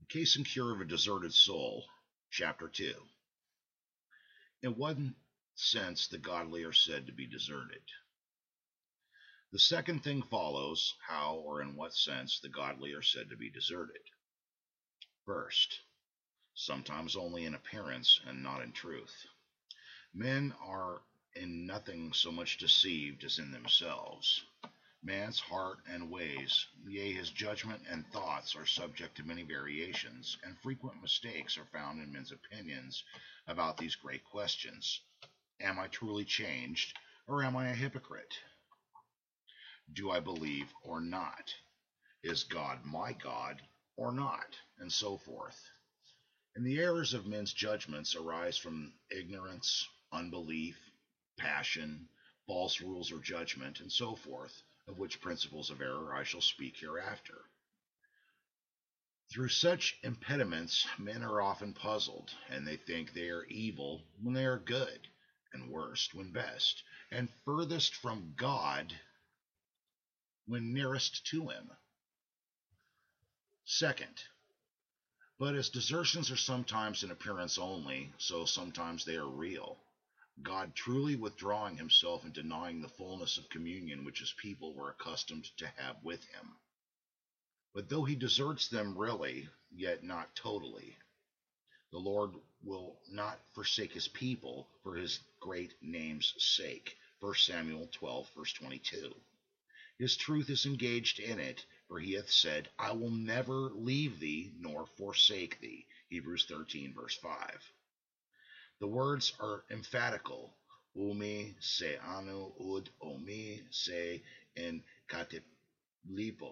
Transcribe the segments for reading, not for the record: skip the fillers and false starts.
Case and Cure of a Deserted Soul, Chapter 2. In what sense the godly are said to be deserted. The second thing follows how or in what sense the godly are said to be deserted. First, sometimes only in appearance and not in truth. Men are in nothing so much deceived as in themselves. Man's heart and ways, yea, his judgment and thoughts are subject to many variations, and frequent mistakes are found in men's opinions about these great questions. Am I truly changed, or am I a hypocrite? Do I believe or not? Is God my God or not? And so forth. And the errors of men's judgments arise from ignorance, unbelief, passion, false rules or judgment, and so forth, of which principles of error I shall speak hereafter. Through such impediments, men are often puzzled, and they think they are evil when they are good, and worst when best, and furthest from God when nearest to him. Second, but as desertions are sometimes in appearance only, so sometimes they are real. God truly withdrawing himself and denying the fullness of communion which his people were accustomed to have with him. But though he deserts them really, yet not totally. The Lord will not forsake his people for his great name's sake. 1 Samuel 12, verse 22. His truth is engaged in it, for he hath said, I will never leave thee nor forsake thee. Hebrews 13, verse 5. The words are emphatical. Umi se anu ud omi se en katiplipo.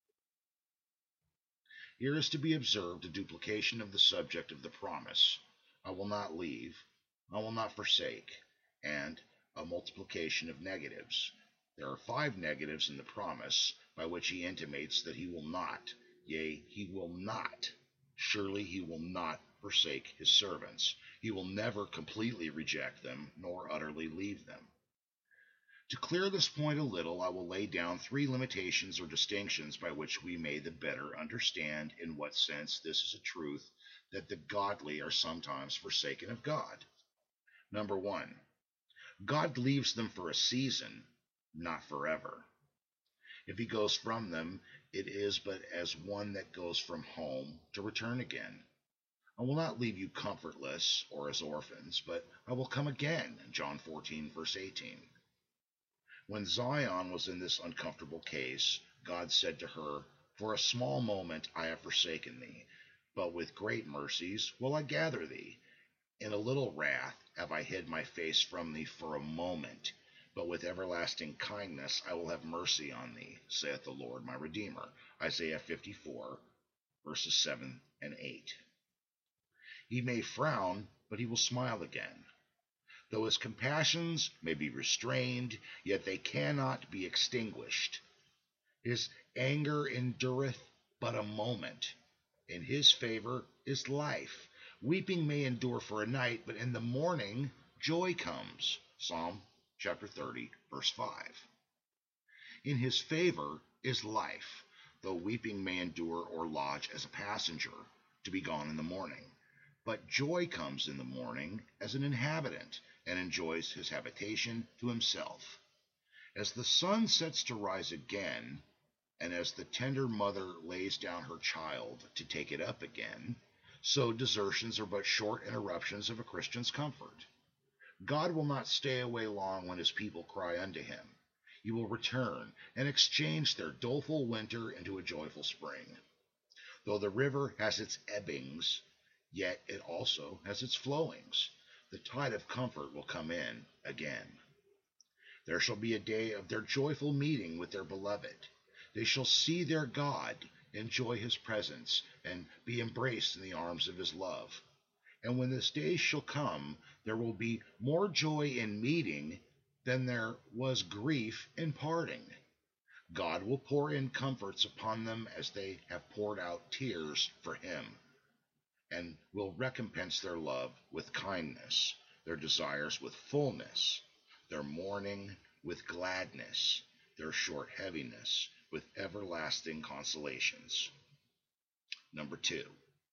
Here is to be observed a duplication of the subject of the promise. I will not leave, I will not forsake, and a multiplication of negatives. There are 5 negatives in the promise, by which he intimates that he will not, yea, he will not, surely he will not forsake his servants. He will never completely reject them, nor utterly leave them. To clear this point a little, I will lay down 3 limitations or distinctions by which we may the better understand in what sense this is a truth that the godly are sometimes forsaken of God. Number 1. God leaves them for a season, not forever. If he goes from them, it is but as one that goes from home to return again. I will not leave you comfortless or as orphans, but I will come again. John 14, verse 18. When Zion was in this uncomfortable case, God said to her, For a small moment I have forsaken thee, but with great mercies will I gather thee. In a little wrath have I hid my face from thee for a moment, but with everlasting kindness I will have mercy on thee, saith the Lord my Redeemer. Isaiah 54, verses 7 and 8. He may frown, but he will smile again. Though his compassions may be restrained, yet they cannot be extinguished. His anger endureth but a moment. In his favor is life. Weeping may endure for a night, but in the morning joy comes. Psalm chapter 30, verse 5. In his favor is life, though weeping may endure or lodge as a passenger, to be gone in the morning. But joy comes in the morning as an inhabitant, and enjoys his habitation to himself. As the sun sets to rise again, and as the tender mother lays down her child to take it up again, so desertions are but short interruptions of a Christian's comfort. God will not stay away long when his people cry unto him. He will return and exchange their doleful winter into a joyful spring. Though the river has its ebbings, yet it also has its flowings. The tide of comfort will come in again. There shall be a day of their joyful meeting with their beloved. They shall see their God, enjoy his presence, and be embraced in the arms of his love. And when this day shall come, there will be more joy in meeting than there was grief in parting. God will pour in comforts upon them as they have poured out tears for him, and will recompense their love with kindness, their desires with fullness, their mourning with gladness, their short heaviness with everlasting consolations. Number 2.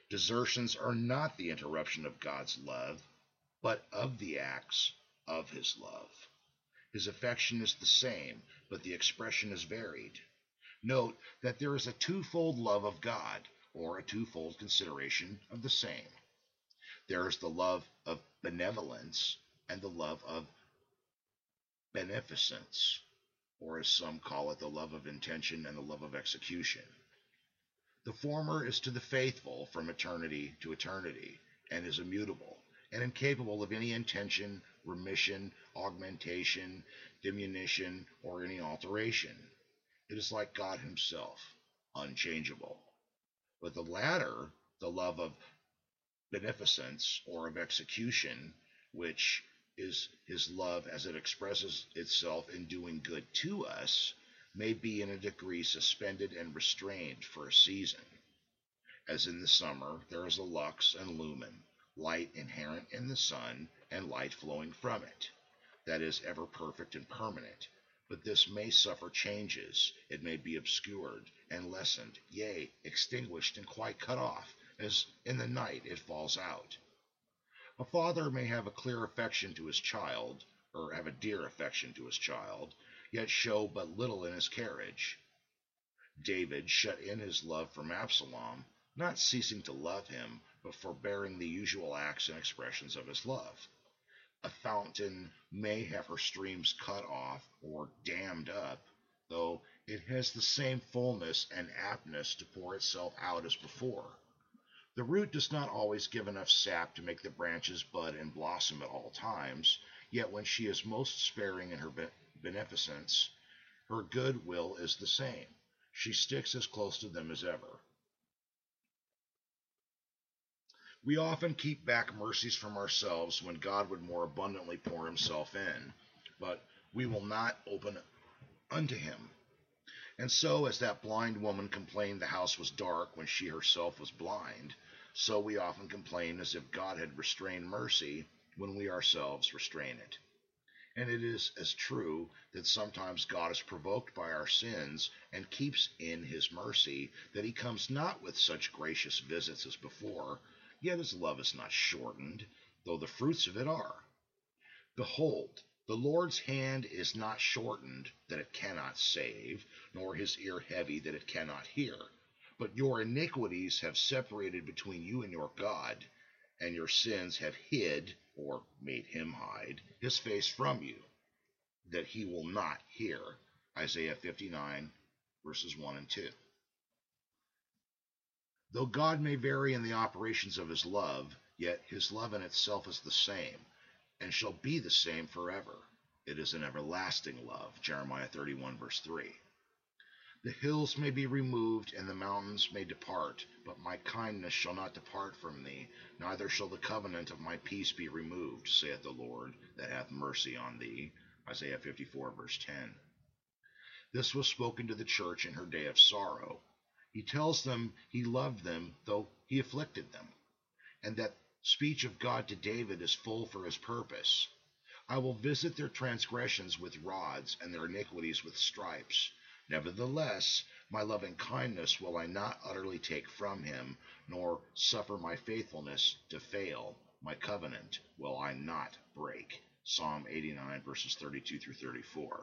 Desertions are not the interruption of God's love, but of the acts of his love. His affection is the same, but the expression is varied. Note that there is a twofold love of God, or a twofold consideration of the same. There is the love of benevolence and the love of beneficence, or as some call it, the love of intention and the love of execution. The former is to the faithful from eternity to eternity, and is immutable, and incapable of any intention, remission, augmentation, diminution, or any alteration. It is like God himself, unchangeable. But the latter, the love of beneficence or of execution, which is his love as it expresses itself in doing good to us, may be in a degree suspended and restrained for a season. As in the summer, there is a lux and lumen, light inherent in the sun, and light flowing from it, that is ever perfect and permanent. But this may suffer changes, it may be obscured and lessened, yea, extinguished and quite cut off, as in the night it falls out. A father may have a clear affection to his child, or have a dear affection to his child, yet show but little in his carriage. David shut in his love from Absalom, not ceasing to love him, but forbearing the usual acts and expressions of his love. A fountain may have her streams cut off or dammed up, though it has the same fullness and aptness to pour itself out as before. The root does not always give enough sap to make the branches bud and blossom at all times, yet when she is most sparing in her beneficence, her good will is the same. She sticks as close to them as ever. We often keep back mercies from ourselves when God would more abundantly pour himself in, but we will not open unto him. And so, as that blind woman complained the house was dark when she herself was blind, so we often complain as if God had restrained mercy when we ourselves restrain it. And it is as true that sometimes God is provoked by our sins and keeps in his mercy, that he comes not with such gracious visits as before, yet his love is not shortened, though the fruits of it are. Behold, the Lord's hand is not shortened, that it cannot save, nor his ear heavy, that it cannot hear. But your iniquities have separated between you and your God, and your sins have hid, or made him hide, his face from you, that he will not hear. Isaiah 59, verses 1 and 2. Though God may vary in the operations of his love, yet his love in itself is the same, and shall be the same forever. It is an everlasting love. Jeremiah 31, verse 3. The hills may be removed, and the mountains may depart, but my kindness shall not depart from thee, neither shall the covenant of my peace be removed, saith the Lord, that hath mercy on thee. Isaiah 54, verse 10. This was spoken to the church in her day of sorrow. He tells them he loved them, though he afflicted them, and that speech of God to David is full for his purpose. I will visit their transgressions with rods, and their iniquities with stripes. Nevertheless, my loving kindness will I not utterly take from him, nor suffer my faithfulness to fail. My covenant will I not break. Psalm 89, verses 32 through 34.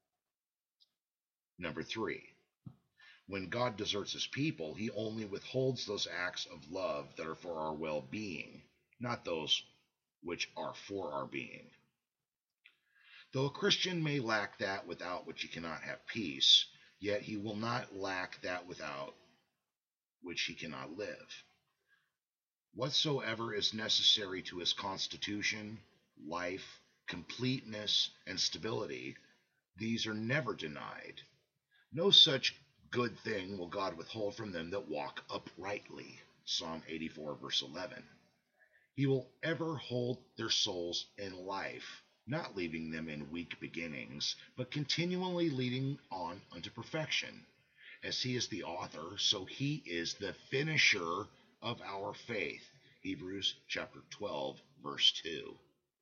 Number 3. When God deserts his people, he only withholds those acts of love that are for our well-being, not those which are for our being. Though a Christian may lack that without which he cannot have peace, yet he will not lack that without which he cannot live. Whatsoever is necessary to his constitution, life, completeness, and stability, these are never denied. No such good thing will God withhold from them that walk uprightly. Psalm 84, verse 11. He will ever hold their souls in life, not leaving them in weak beginnings, but continually leading on unto perfection. As he is the author, so he is the finisher of our faith. Hebrews chapter 12, verse 2.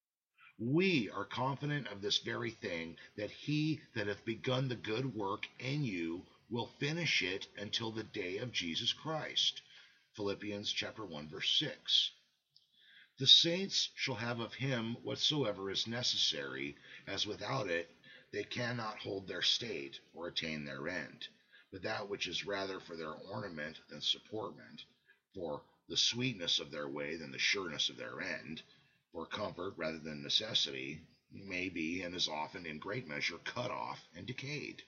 We are confident of this very thing, that he that hath begun the good work in you will finish it until the day of Jesus Christ. Philippians chapter 1, verse 6. The saints shall have of him whatsoever is necessary, as without it they cannot hold their state, or attain their end, but that which is rather for their ornament than supportment, for the sweetness of their way than the sureness of their end, for comfort rather than necessity, may be, and is often in great measure, cut off and decayed.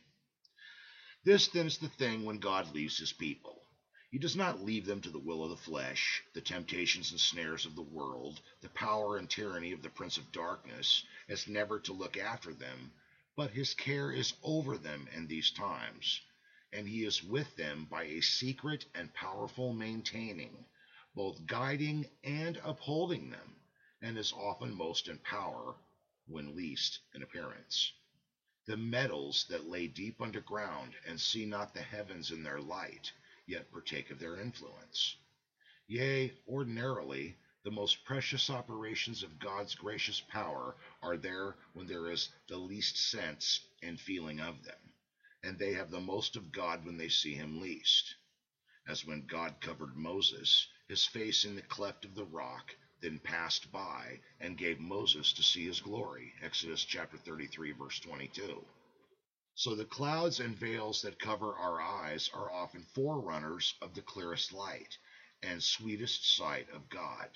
This then is the thing when God leaves his people. He does not leave them to the will of the flesh, the temptations and snares of the world, the power and tyranny of the prince of darkness, as never to look after them, but his care is over them in these times, and he is with them by a secret and powerful maintaining, both guiding and upholding them, and is often most in power, when least in appearance. The metals that lay deep underground and see not the heavens in their light, yet partake of their influence. Yea, ordinarily, the most precious operations of God's gracious power are there when there is the least sense and feeling of them, and they have the most of God when they see him least. As when God covered Moses, his face in the cleft of the rock, then passed by, and gave Moses to see his glory. Exodus chapter 33, verse 22. So the clouds and veils that cover our eyes are often forerunners of the clearest light and sweetest sight of God.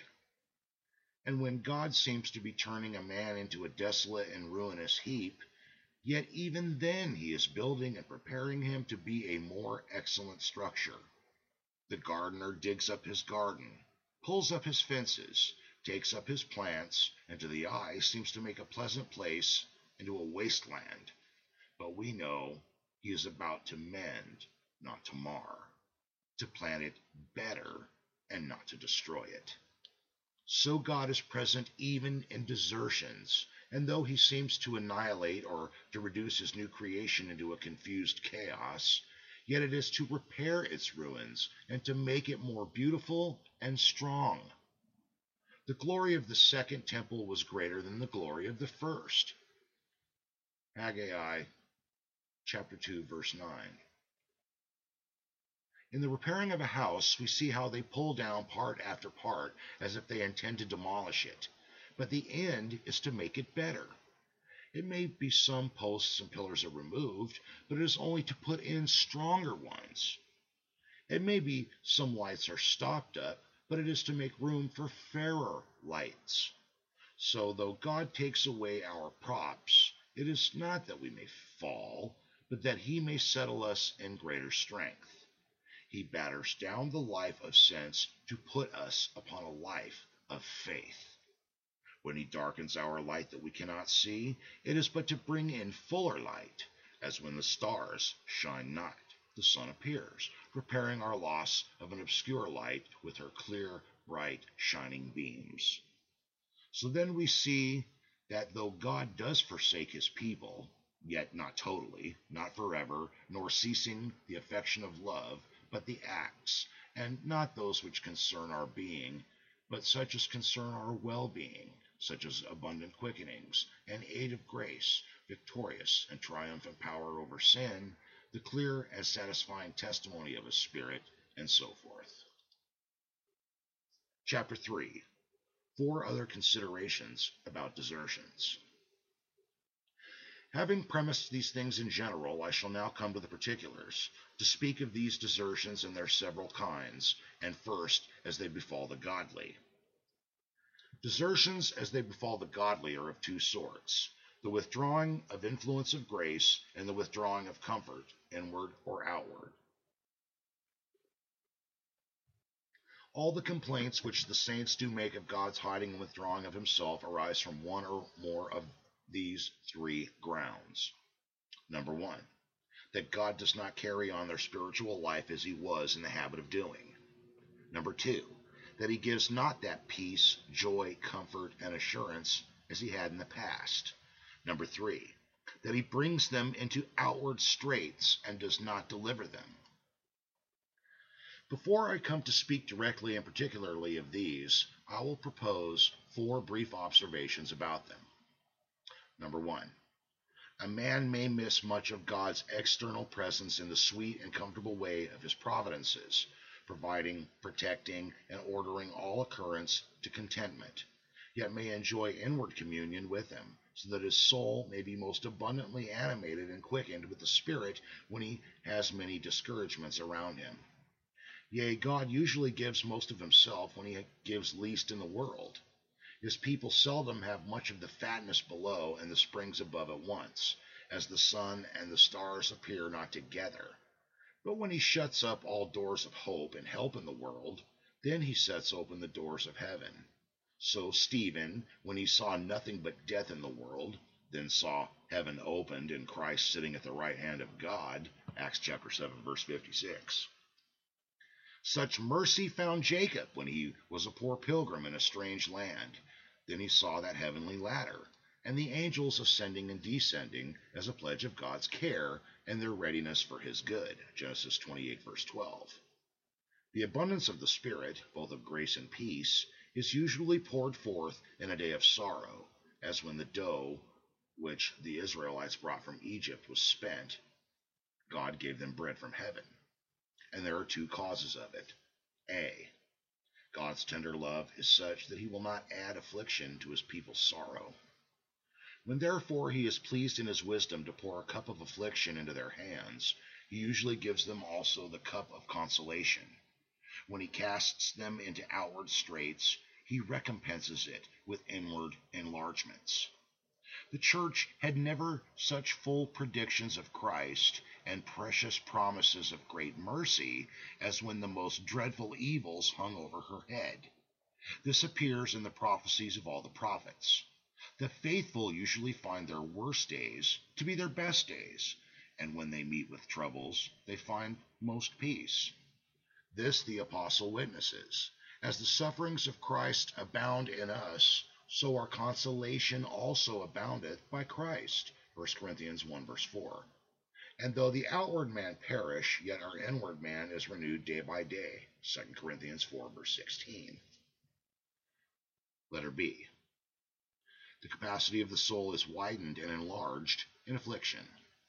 And when God seems to be turning a man into a desolate and ruinous heap, yet even then he is building and preparing him to be a more excellent structure. The gardener digs up his garden, pulls up his fences, takes up his plants, and to the eye seems to make a pleasant place into a wasteland. But we know he is about to mend, not to mar, to plant it better and not to destroy it. So God is present even in desertions, and though he seems to annihilate or to reduce his new creation into a confused chaos, yet it is to repair its ruins and to make it more beautiful and strong. The glory of the second temple was greater than the glory of the first. Haggai chapter 2, verse 9. In the repairing of a house, we see how they pull down part after part as if they intend to demolish it, but the end is to make it better. It may be some posts and pillars are removed, but it is only to put in stronger ones. It may be some lights are stopped up, but it is to make room for fairer lights. So though God takes away our props, it is not that we may fall, but that he may settle us in greater strength. He batters down the life of sense to put us upon a life of faith. When he darkens our light that we cannot see, it is but to bring in fuller light, as when the stars shine not, the sun appears, repairing our loss of an obscure light with her clear, bright, shining beams. So then we see that though God does forsake his people, yet not totally, not forever, nor ceasing the affection of love, but the acts, and not those which concern our being, but such as concern our well-being, such as abundant quickenings, and aid of grace, victorious and triumphant power over sin, the clear and satisfying testimony of his Spirit, and so forth. Chapter 3. 4 other considerations about desertions. Having premised these things in general, I shall now come to the particulars, to speak of these desertions and their several kinds, and first as they befall the godly. Desertions as they befall the godly are of 2 sorts, the withdrawing of influence of grace and the withdrawing of comfort, inward or outward. All the complaints which the saints do make of God's hiding and withdrawing of himself arise from one or more of these 3 grounds. Number 1, that God does not carry on their spiritual life as he was in the habit of doing. Number 2, that he gives not that peace, joy, comfort, and assurance as he had in the past. Number 3, that he brings them into outward straits and does not deliver them. Before I come to speak directly and particularly of these, I will propose 4 brief observations about them. Number 1, a man may miss much of God's external presence in the sweet and comfortable way of his providences, providing, protecting, and ordering all occurrence to contentment, yet may enjoy inward communion with him, so that his soul may be most abundantly animated and quickened with the Spirit when he has many discouragements around him. Yea, God usually gives most of himself when he gives least in the world. His people seldom have much of the fatness below and the springs above at once, as the sun and the stars appear not together. But when he shuts up all doors of hope and help in the world, then he sets open the doors of heaven. So Stephen, when he saw nothing but death in the world, then saw heaven opened and Christ sitting at the right hand of God, Acts chapter 7, verse 56. Such mercy found Jacob when he was a poor pilgrim in a strange land. Then he saw that heavenly ladder, and the angels ascending and descending as a pledge of God's care and their readiness for his good, Genesis 28, verse 12. The abundance of the Spirit, both of grace and peace, is usually poured forth in a day of sorrow, as when the dough which the Israelites brought from Egypt was spent. God gave them bread from heaven. And there are two causes of it. A. God's tender love is such that he will not add affliction to his people's sorrow. When therefore he is pleased in his wisdom to pour a cup of affliction into their hands, he usually gives them also the cup of consolation. When he casts them into outward straits, he recompenses it with inward enlargements. The church had never such full predictions of Christ and precious promises of great mercy as when the most dreadful evils hung over her head. This appears in the prophecies of all the prophets. The faithful usually find their worst days to be their best days, and when they meet with troubles, they find most peace. This the apostle witnesses. As the sufferings of Christ abound in us, so our consolation also aboundeth by Christ. 1 Corinthians 1 verse 4. And though the outward man perish, yet our inward man is renewed day by day. 2 Corinthians 4 verse 16. Letter B. The capacity of the soul is widened and enlarged in affliction.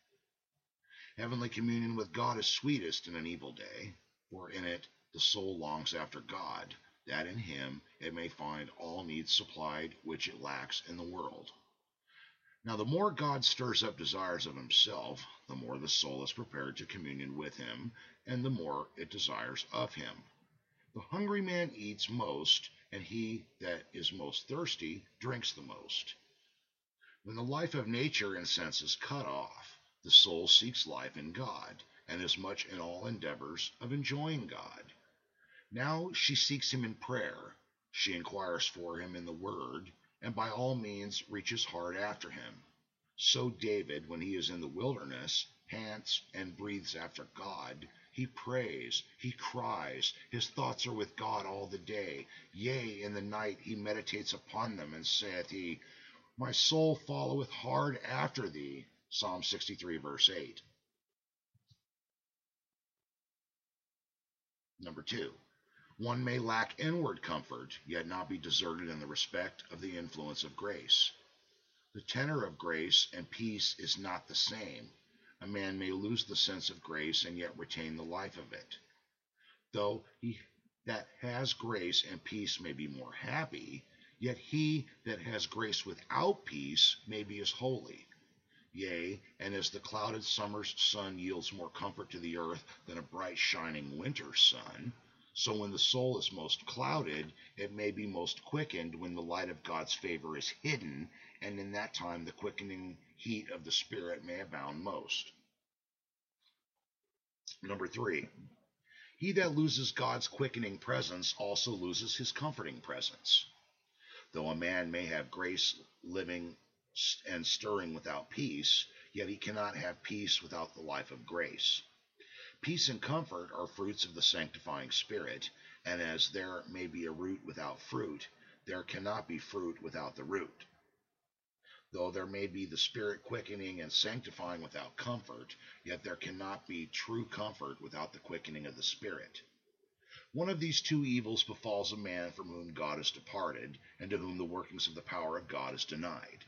Heavenly communion with God is sweetest in an evil day, for in it the soul longs after God, that in him it may find all needs supplied which it lacks in the world. Now the more God stirs up desires of himself, the more the soul is prepared to communion with him, and the more it desires of him. The hungry man eats most, and he that is most thirsty drinks the most. When the life of nature and sense is cut off, the soul seeks life in God, and is much in all endeavors of enjoying God. Now she seeks him in prayer, she inquires for him in the word, and by all means reaches hard after him. So David, when he is in the wilderness, pants and breathes after God. He prays, he cries, his thoughts are with God all the day. Yea, in the night he meditates upon them, and saith he, My soul followeth hard after thee. Psalm 63, verse 8. Number 2. One may lack inward comfort, yet not be deserted in the respect of the influence of grace. The tenor of grace and peace is not the same. A man may lose the sense of grace and yet retain the life of it. Though he that has grace and peace may be more happy, yet he that has grace without peace may be as holy. Yea, and as the clouded summer's sun yields more comfort to the earth than a bright shining winter's sun, so when the soul is most clouded, it may be most quickened when the light of God's favor is hidden, and in that time the quickening heat of the Spirit may abound most. Number 3. He that loses God's quickening presence also loses his comforting presence. Though a man may have grace living and stirring without peace, yet he cannot have peace without the life of grace. Peace and comfort are fruits of the sanctifying Spirit, and as there may be a root without fruit, there cannot be fruit without the root. Though there may be the Spirit quickening and sanctifying without comfort, yet there cannot be true comfort without the quickening of the Spirit. One of these two evils befalls a man from whom God is departed, and to whom the workings of the power of God is denied.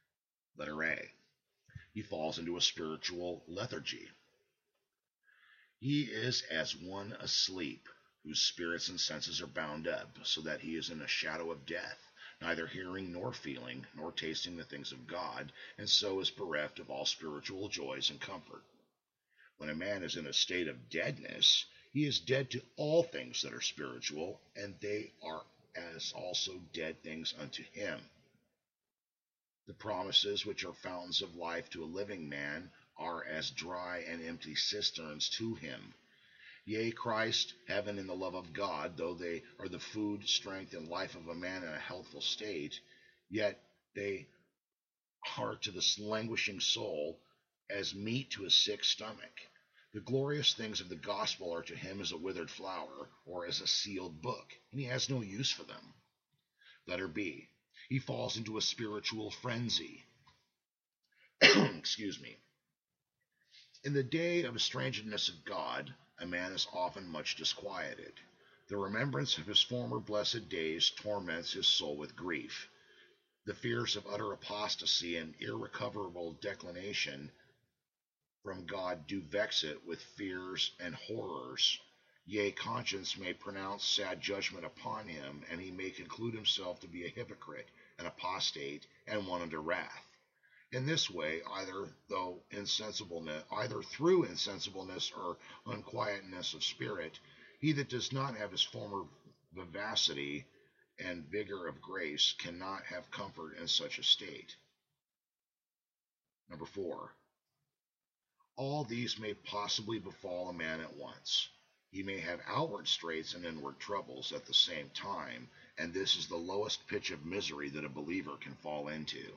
Letter A. He falls into a spiritual lethargy. He is as one asleep, whose spirits and senses are bound up, so that he is in a shadow of death, neither hearing nor feeling, nor tasting the things of God, and so is bereft of all spiritual joys and comfort. When a man is in a state of deadness, he is dead to all things that are spiritual, and they are as also dead things unto him. The promises which are fountains of life to a living man are as dry and empty cisterns to him. Yea, Christ, heaven, and the love of God, though they are the food, strength, and life of a man in a healthful state, yet they are to the languishing soul as meat to a sick stomach. The glorious things of the gospel are to him as a withered flower, or as a sealed book, and he has no use for them. Letter B. He falls into a spiritual frenzy. Excuse me. In the day of estrangedness of God, a man is often much disquieted. The remembrance of his former blessed days torments his soul with grief. The fears of utter apostasy and irrecoverable declination from God do vex it with fears and horrors. Yea, conscience may pronounce sad judgment upon him, and he may conclude himself to be a hypocrite, an apostate, and one under wrath. In this way, either through insensibleness or unquietness of spirit, he that does not have his former vivacity and vigor of grace cannot have comfort in such a state. Number 4. All these may possibly befall a man at once. He may have outward straits and inward troubles at the same time, and this is the lowest pitch of misery that a believer can fall into.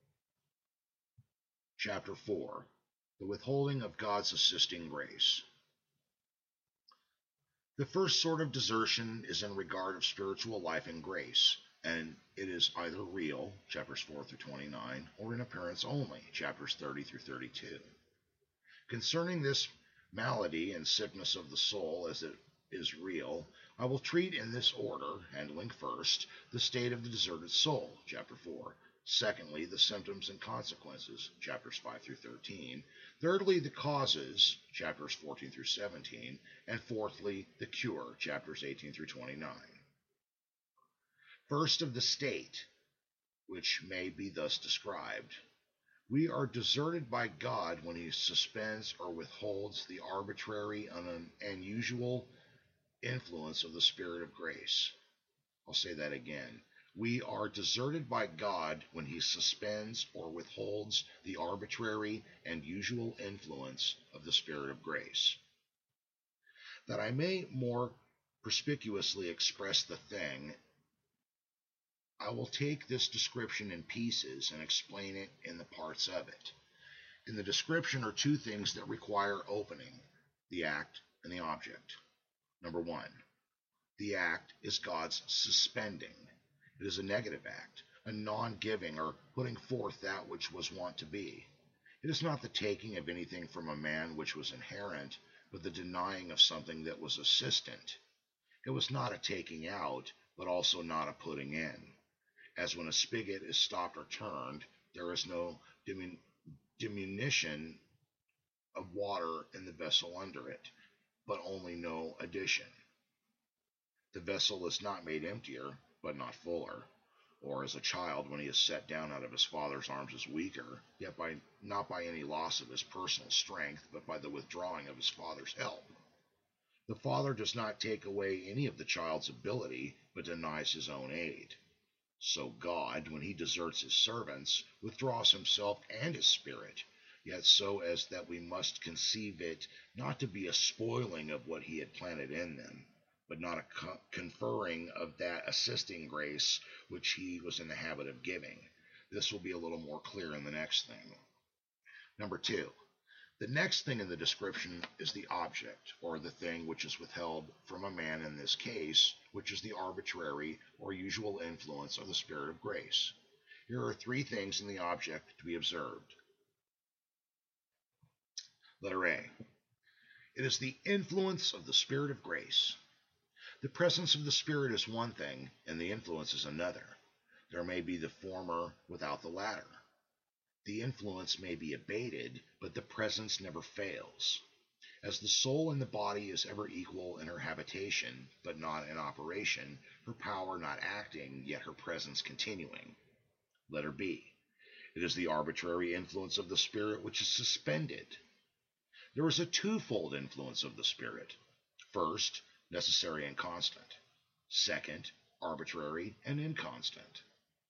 Chapter 4. The withholding of God's assisting grace. The first sort of desertion is in regard of spiritual life and grace, and it is either real, chapters 4 through 29, or in appearance only, chapters 30 through 32. Concerning this malady and sickness of the soul as it is real, I will treat in this order, handling first the state of the deserted soul, chapter 4. Secondly, the symptoms and consequences, chapters 5 through 13. Thirdly, the causes, chapters 14 through 17. And fourthly, the cure, chapters 18 through 29. First, of the state, which may be thus described. We are deserted by God when he suspends or withholds the arbitrary and unusual influence of the Spirit of grace. I'll say that again. We are deserted by God when he suspends or withholds the arbitrary and usual influence of the Spirit of grace. That I may more perspicuously express the thing, I will take this description in pieces and explain it in the parts of it. In the description are two things that require opening, the act and the object. Number 1, the act is God's suspending. It is a negative act, a non-giving or putting forth that which was wont to be. It is not the taking of anything from a man which was inherent, but the denying of something that was assistant. It was not a taking out, but also not a putting in. As when a spigot is stopped or turned, there is no diminution of water in the vessel under it, but only no addition. The vessel is not made emptier, but not fuller, or as a child when he is set down out of his father's arms is weaker, yet not by any loss of his personal strength, but by the withdrawing of his father's help. The father does not take away any of the child's ability, but denies his own aid. So God, when he deserts his servants, withdraws himself and his spirit, yet so as that we must conceive it not to be a spoiling of what he had planted in them, but not a conferring of that assisting grace which he was in the habit of giving. This will be a little more clear in the next thing. Number 2. The next thing in the description is the object, or the thing which is withheld from a man in this case, which is the arbitrary or usual influence of the Spirit of grace. Here are 3 things in the object to be observed. Letter A. It is the influence of the Spirit of grace. The presence of the Spirit is one thing, and the influence is another. There may be the former without the latter. The influence may be abated, but the presence never fails. As the soul in the body is ever equal in her habitation, but not in operation, her power not acting, yet her presence continuing. Letter B. It is the arbitrary influence of the Spirit which is suspended. There is a twofold influence of the Spirit. First, necessary and constant. Second, arbitrary and inconstant.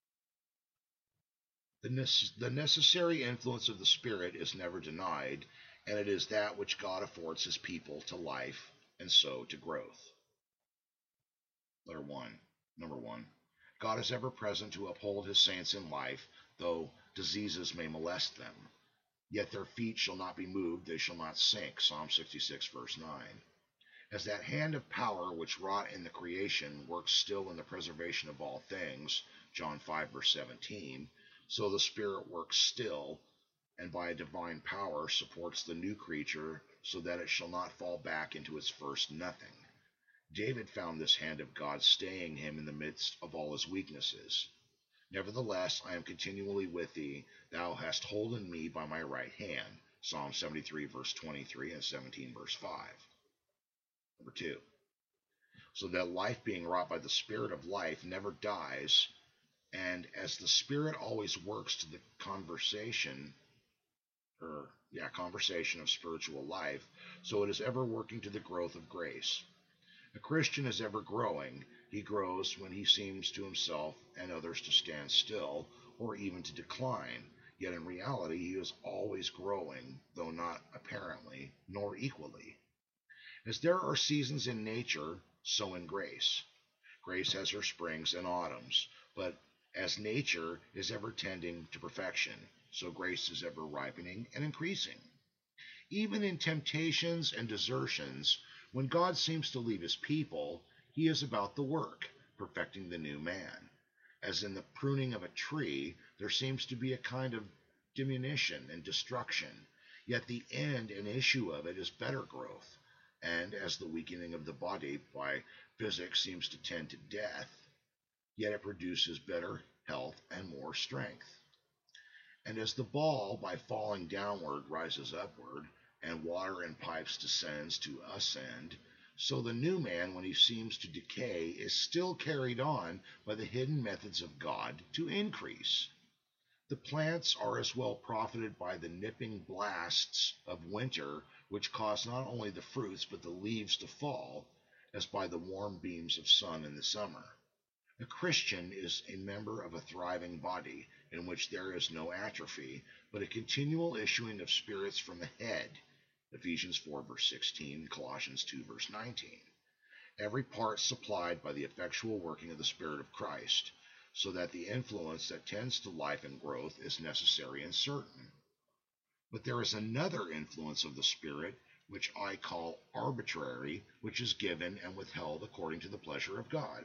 The necessary influence of the Spirit is never denied, and it is that which God affords his people to life, and so to growth. Letter 1. Number 1. God is ever present to uphold his saints in life, though diseases may molest them. Yet their feet shall not be moved, they shall not sink. Psalm 66, verse 9. As that hand of power which wrought in the creation works still in the preservation of all things, John 5, verse 17, so the Spirit works still, and by a divine power supports the new creature so that it shall not fall back into its first nothing. David found this hand of God staying him in the midst of all his weaknesses. Nevertheless, I am continually with thee. Thou hast holden me by my right hand. Psalm 73, verse 23, and 17, verse 5. Number 2. So that life being wrought by the Spirit of life never dies, and as the Spirit always works to the conversation of spiritual life, so it is ever working to the growth of grace. A Christian is ever growing. He grows when he seems to himself and others to stand still, or even to decline, yet in reality he is always growing, though not apparently, nor equally. As there are seasons in nature, so in grace. Grace has her springs and autumns, but as nature is ever tending to perfection, so grace is ever ripening and increasing. Even in temptations and desertions, when God seems to leave his people, he is about the work, perfecting the new man. As in the pruning of a tree, there seems to be a kind of diminution and destruction, yet the end and issue of it is better growth. And as the weakening of the body by physics seems to tend to death, yet it produces better health and more strength. And as the ball by falling downward rises upward, and water in pipes descends to ascend, so the new man, when he seems to decay, is still carried on by the hidden methods of God to increase. The plants are as well profited by the nipping blasts of winter, which cause not only the fruits but the leaves to fall, as by the warm beams of sun in the summer. A Christian is a member of a thriving body, in which there is no atrophy, but a continual issuing of spirits from the head. Ephesians 4, verse 16, Colossians 2, verse 19. Every part supplied by the effectual working of the Spirit of Christ, so that the influence that tends to life and growth is necessary and certain. But there is another influence of the Spirit, which I call arbitrary, which is given and withheld according to the pleasure of God.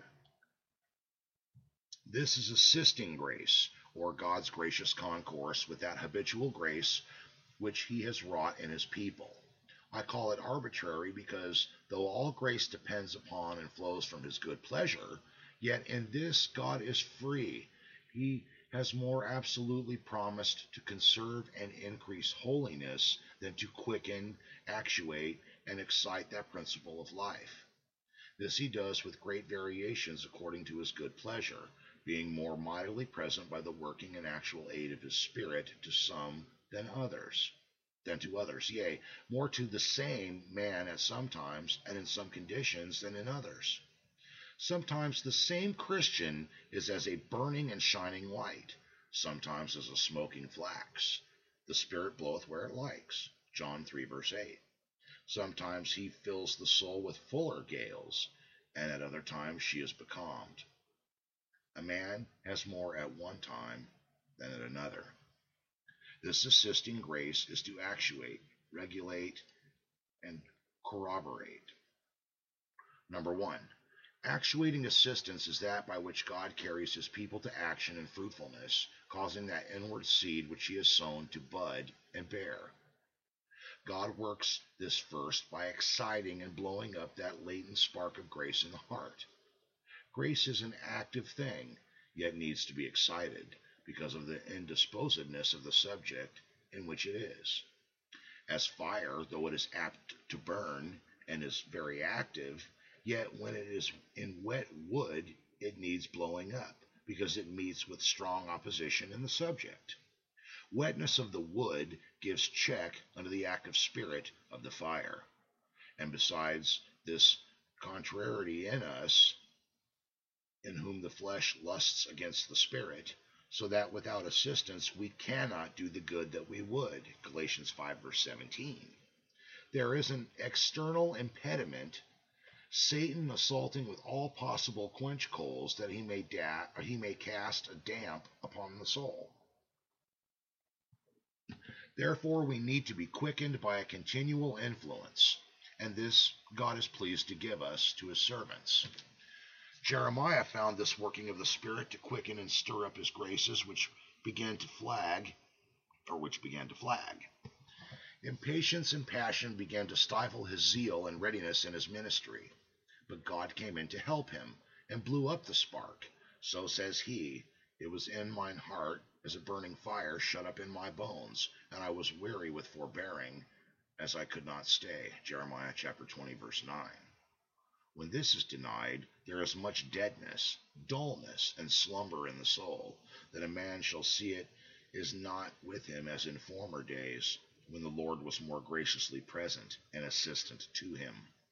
This is assisting grace, or God's gracious concourse with that habitual grace which he has wrought in his people. I call it arbitrary because, though all grace depends upon and flows from his good pleasure, yet in this God is free. He has more absolutely promised to conserve and increase holiness than to quicken, actuate, and excite that principle of life. This he does with great variations according to his good pleasure, being more mightily present by the working and actual aid of his Spirit to some than to others, yea, more to the same man at some times and in some conditions than in others. Sometimes the same Christian is as a burning and shining light, sometimes as a smoking flax. The Spirit bloweth where it likes. John 3, verse 8. Sometimes he fills the soul with fuller gales, and at other times she is becalmed. A man has more at one time than at another. This assisting grace is to actuate, regulate, and corroborate. Number 1. Actuating assistance is that by which God carries his people to action and fruitfulness, causing that inward seed which he has sown to bud and bear. God works this first by exciting and blowing up that latent spark of grace in the heart. Grace is an active thing, yet needs to be excited, because of the indisposedness of the subject in which it is. As fire, though it is apt to burn and is very active, yet when it is in wet wood, it needs blowing up, because it meets with strong opposition in the subject. Wetness of the wood gives check unto the active spirit of the fire. And besides this contrariety in us, in whom the flesh lusts against the spirit, so that without assistance we cannot do the good that we would. Galatians 5 verse 17. There is an external impediment, Satan assaulting with all possible quench coals that he may cast a damp upon the soul. Therefore we need to be quickened by a continual influence, and this God is pleased to give us to his servants. Jeremiah found this working of the Spirit to quicken and stir up his graces, which began to flag. Impatience and passion began to stifle his zeal and readiness in his ministry. But God came in to help him, and blew up the spark. So says he, it was in mine heart as a burning fire shut up in my bones, and I was weary with forbearing, as I could not stay. Jeremiah chapter 20, verse 9. When this is denied, there is much deadness, dullness, and slumber in the soul, that a man shall see it is not with him as in former days, when the Lord was more graciously present and assistant to him.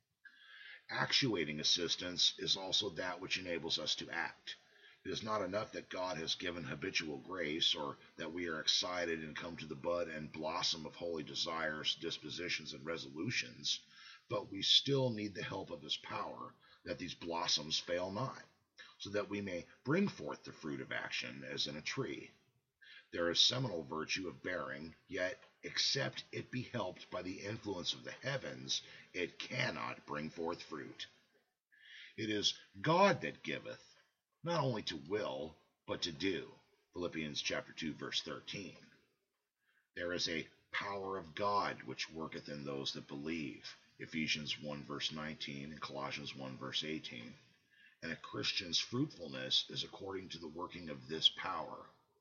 Actuating assistance is also that which enables us to act. It is not enough that God has given habitual grace, or that we are excited and come to the bud and blossom of holy desires, dispositions, and resolutions, but we still need the help of his power, that these blossoms fail not, so that we may bring forth the fruit of action as in a tree. There is seminal virtue of bearing, yet except it be helped by the influence of the heavens, it cannot bring forth fruit. It is God that giveth, not only to will, but to do. Philippians chapter 2, verse 13. There is a power of God which worketh in those that believe. Ephesians 1 verse 19 and Colossians 1 verse 18. And a Christian's fruitfulness is according to the working of this power.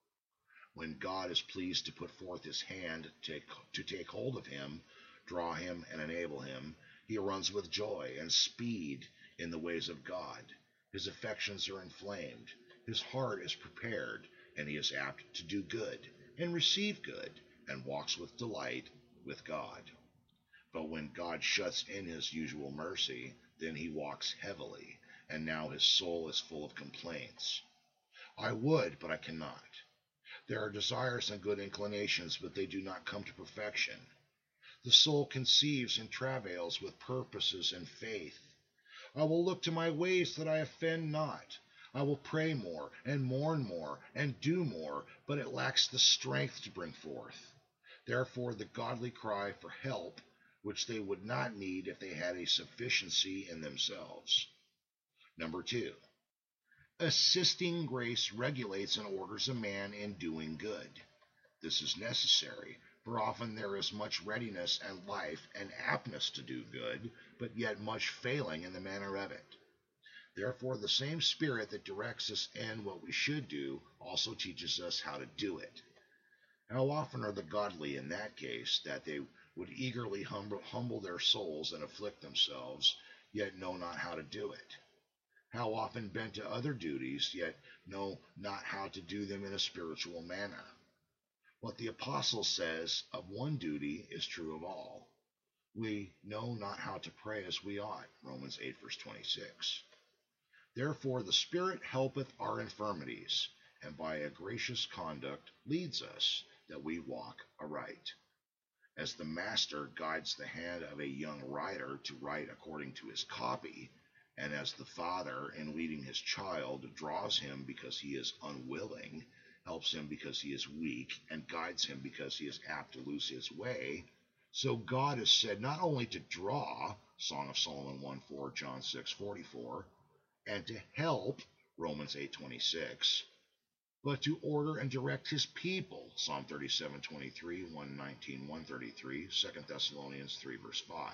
When God is pleased to put forth his hand to take hold of him, draw him, and enable him, he runs with joy and speed in the ways of God. His affections are inflamed, his heart is prepared, and he is apt to do good, and receive good, and walks with delight with God. But when God shuts in his usual mercy, then he walks heavily, and now his soul is full of complaints. I would, but I cannot. There are desires and good inclinations, but they do not come to perfection. The soul conceives and travails with purposes and faith. I will look to my ways that I offend not. I will pray more, and mourn more, and do more, but it lacks the strength to bring forth. Therefore the godly cry for help, which they would not need if they had a sufficiency in themselves. Number 2. Assisting grace regulates and orders a man in doing good. This is necessary, for often there is much readiness and life and aptness to do good, but yet much failing in the manner of it. Therefore the same Spirit that directs us in what we should do also teaches us how to do it. How often are the godly in that case, that they would eagerly humble their souls and afflict themselves, yet know not how to do it? How often bent to other duties, yet know not how to do them in a spiritual manner? What the apostle says of one duty is true of all. We know not how to pray as we ought. Romans 8 verse 26. Therefore the Spirit helpeth our infirmities, and by a gracious conduct leads us, that we walk aright. As the master guides the hand of a young writer to write according to his copy, and as the father, in leading his child, draws him because he is unwilling, helps him because he is weak, and guides him because he is apt to lose his way, so God is said not only to draw, Song of Solomon 1:4, John 6:44, and to help, Romans 8:26, but to order and direct his people, Psalm 37:23, 119, 133, 2 Thessalonians 3 verse 5.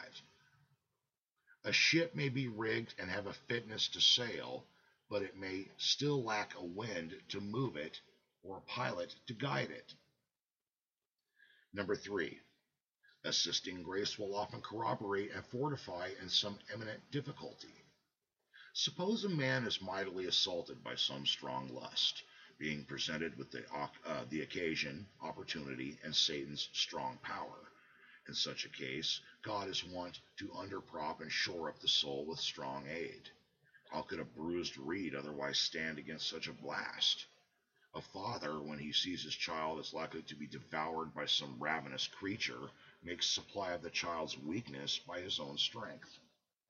A ship may be rigged and have a fitness to sail, but it may still lack a wind to move it or a pilot to guide it. Number 3. Assisting grace will often corroborate and fortify in some imminent difficulty. Suppose a man is mightily assaulted by some strong lust, being presented with the occasion, opportunity, and Satan's strong power. In such a case, God is wont to underprop and shore up the soul with strong aid. How could a bruised reed otherwise stand against such a blast? A father, when he sees his child is likely to be devoured by some ravenous creature, makes supply of the child's weakness by his own strength.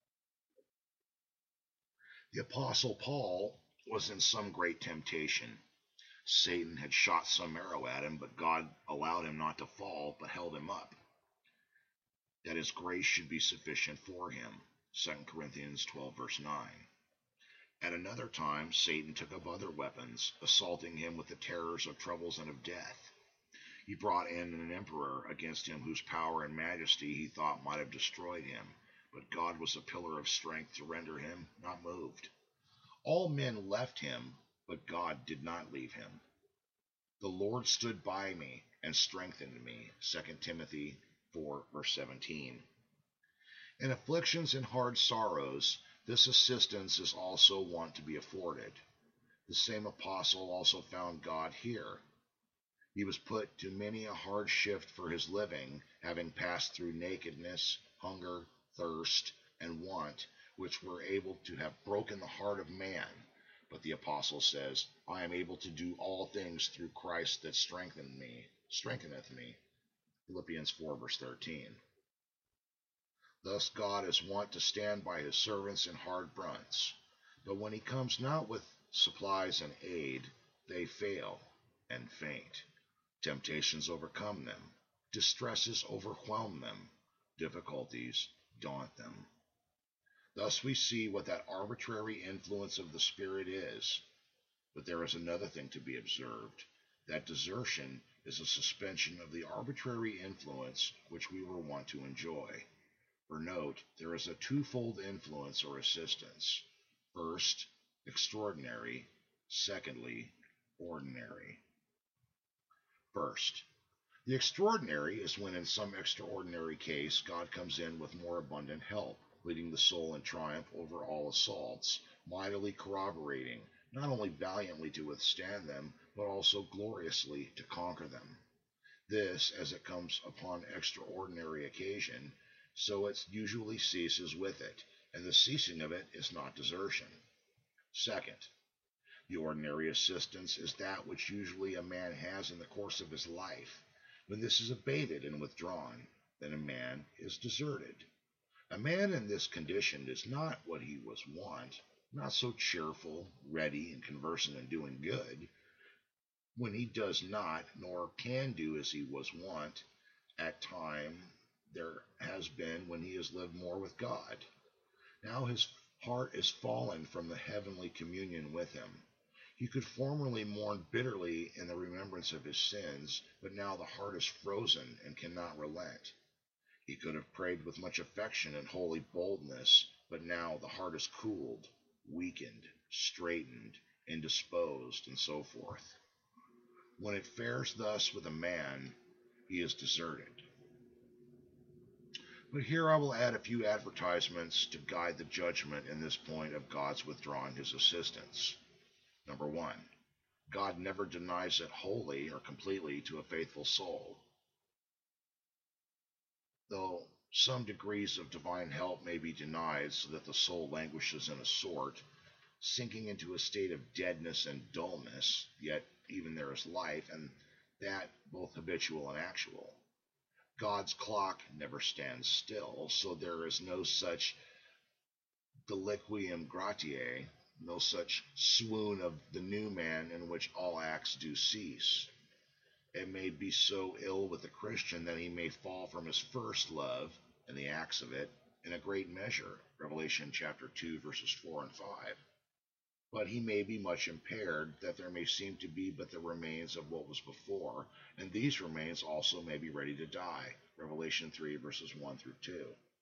The Apostle Paul was in some great temptation. Satan had shot some arrow at him, but God allowed him not to fall, but held him up, that his grace should be sufficient for him. 2 Corinthians 12, verse 9. At another time, Satan took up other weapons, assaulting him with the terrors of troubles and of death. He brought in an emperor against him whose power and majesty he thought might have destroyed him, but God was a pillar of strength to render him not moved. All men left him, but God did not leave him. The Lord stood by me and strengthened me. 2 Timothy 4, verse 17. In afflictions and hard sorrows, this assistance is also wont to be afforded. The same apostle also found God here. He was put to many a hard shift for his living, having passed through nakedness, hunger, thirst, and want, which were able to have broken the heart of man. But the apostle says, I am able to do all things through Christ that strengtheneth me. Philippians 4, verse 13. Thus God is wont to stand by his servants in hard brunts. But when he comes not with supplies and aid, they fail and faint. Temptations overcome them. Distresses overwhelm them. Difficulties daunt them. Thus we see what that arbitrary influence of the Spirit is. But there is another thing to be observed. That desertion is a suspension of the arbitrary influence which we were wont to enjoy. For note, there is a twofold influence or assistance. First, extraordinary. Secondly, ordinary. First, the extraordinary is when in some extraordinary case God comes in with more abundant help, leading the soul in triumph over all assaults, mightily corroborating, not only valiantly to withstand them, but also gloriously to conquer them. This, as it comes upon extraordinary occasion, so it usually ceases with it, and the ceasing of it is not desertion. Second, the ordinary assistance is that which usually a man has in the course of his life. When this is abated and withdrawn, then a man is deserted. A man in this condition is not what he was wont, not so cheerful, ready, and conversant in doing good. When he does not, nor can do as he was wont, at time there has been when he has lived more with God. Now his heart is fallen from the heavenly communion with him. He could formerly mourn bitterly in the remembrance of his sins, but now the heart is frozen and cannot relent. He could have prayed with much affection and holy boldness, but now the heart is cooled, weakened, straitened, indisposed, and so forth. When it fares thus with a man, he is deserted. But here I will add a few advertisements to guide the judgment in this point of God's withdrawing his assistance. Number 1. God never denies it wholly or completely to a faithful soul. Though some degrees of divine help may be denied so that the soul languishes in a sort, sinking into a state of deadness and dullness, yet even there is life, and that both habitual and actual. God's clock never stands still, so there is no such deliquium gratiae, no such swoon of the new man in which all acts do cease. It may be so ill with the Christian that he may fall from his first love and the acts of it in a great measure, Revelation chapter 2, verses 4 and 5. But he may be much impaired, that there may seem to be but the remains of what was before, and these remains also may be ready to die, Revelation 3, verses 1 through 2.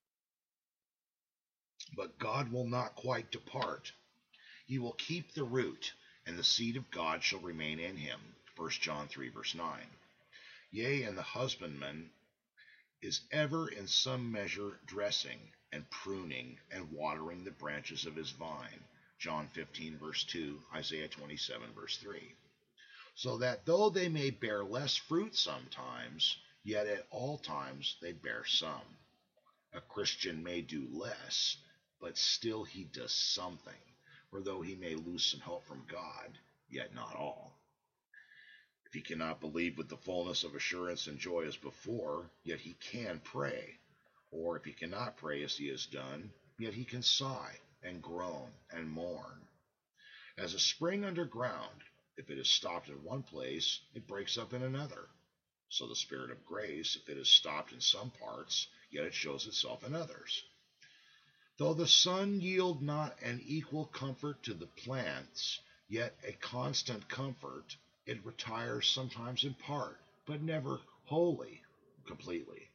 But God will not quite depart. He will keep the root, and the seed of God shall remain in him, 1 John 3, verse 9. Yea, and the husbandman is ever in some measure dressing and pruning and watering the branches of his vine. John 15, verse 2, Isaiah 27, verse 3. So that though they may bear less fruit sometimes, yet at all times they bear some. A Christian may do less, but still he does something, for though he may lose some help from God, yet not all. If he cannot believe with the fullness of assurance and joy as before, yet he can pray. Or if he cannot pray as he has done, yet he can sigh and groan and mourn. As a spring underground, if it is stopped in one place, it breaks up in another. So the Spirit of grace, if it is stopped in some parts, yet it shows itself in others. Though the sun yield not an equal comfort to the plants, yet a constant comfort, it retires sometimes in part, but never wholly, completely.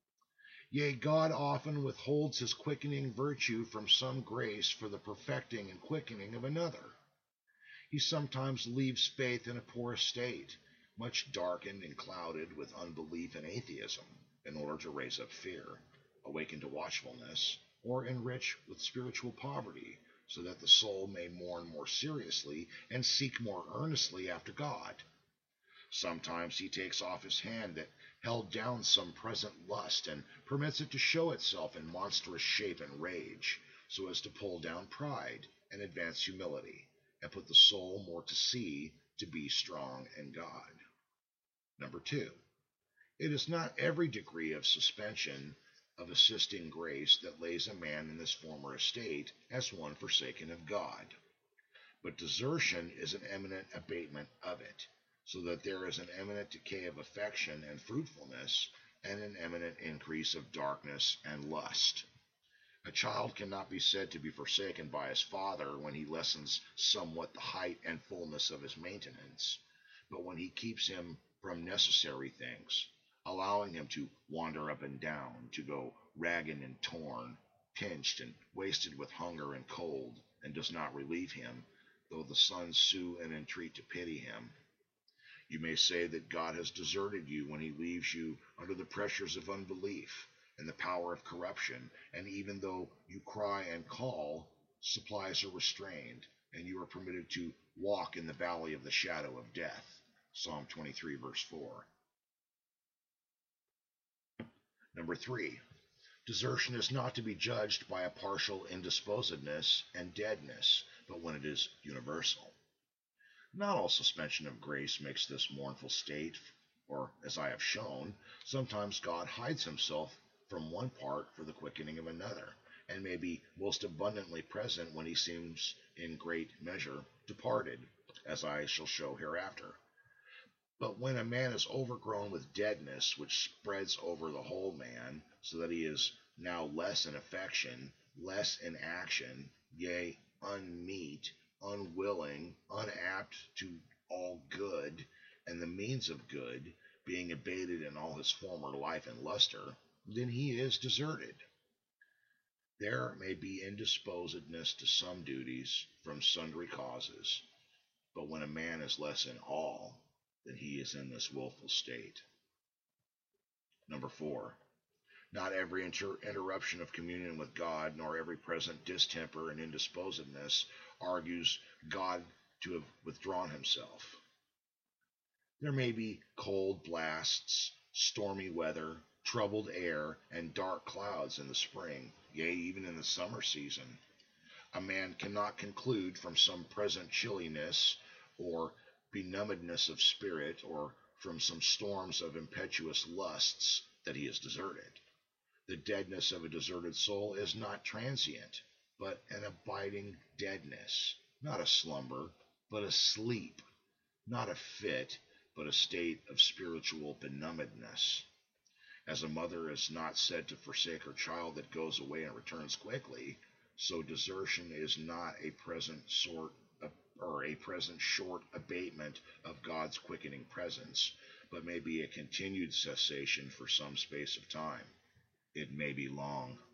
Yea, God often withholds his quickening virtue from some grace for the perfecting and quickening of another. He sometimes leaves faith in a poor estate, much darkened and clouded with unbelief and atheism, in order to raise up fear, awaken to watchfulness, or enrich with spiritual poverty, so that the soul may mourn more seriously and seek more earnestly after God. Sometimes he takes off his hand that held down some present lust and permits it to show itself in monstrous shape and rage, so as to pull down pride and advance humility, and put the soul more to sea to be strong in God. Number 2. It is not every degree of suspension of assisting grace that lays a man in this former estate as one forsaken of God, but desertion is an eminent abatement of it, so that there is an eminent decay of affection and fruitfulness, and an eminent increase of darkness and lust. A child cannot be said to be forsaken by his father when he lessens somewhat the height and fullness of his maintenance, but when he keeps him from necessary things, allowing him to wander up and down, to go ragged and torn, pinched and wasted with hunger and cold, and does not relieve him, though the sons sue and entreat to pity him. You may say that God has deserted you when he leaves you under the pressures of unbelief and the power of corruption, and even though you cry and call, supplies are restrained, and you are permitted to walk in the valley of the shadow of death. Psalm 23, verse 4. Number 3. Desertion is not to be judged by a partial indisposedness and deadness, but when it is universal. Not all suspension of grace makes this mournful state, or, as I have shown, sometimes God hides himself from one part for the quickening of another, and may be most abundantly present when he seems in great measure departed, as I shall show hereafter. But when a man is overgrown with deadness, which spreads over the whole man, so that he is now less in affection, less in action, yea, unmeet, unwilling, unapt to all good, and the means of good, being abated in all his former life and luster, then he is deserted. There may be indisposedness to some duties from sundry causes, but when a man is less in all, then he is in this wilful state. Number 4. Not every interruption of communion with God, nor every present distemper and indisposedness argues God to have withdrawn himself. There may be cold blasts, stormy weather, troubled air, and dark clouds in the spring, yea, even in the summer season. A man cannot conclude from some present chilliness or benumbedness of spirit, or from some storms of impetuous lusts, that he is deserted. The deadness of a deserted soul is not transient, but an abiding deadness, not a slumber, but a sleep, not a fit, but a state of spiritual benumbedness. As a mother is not said to forsake her child that goes away and returns quickly, so desertion is not a present short abatement of God's quickening presence, but may be a continued cessation for some space of time. It may be long.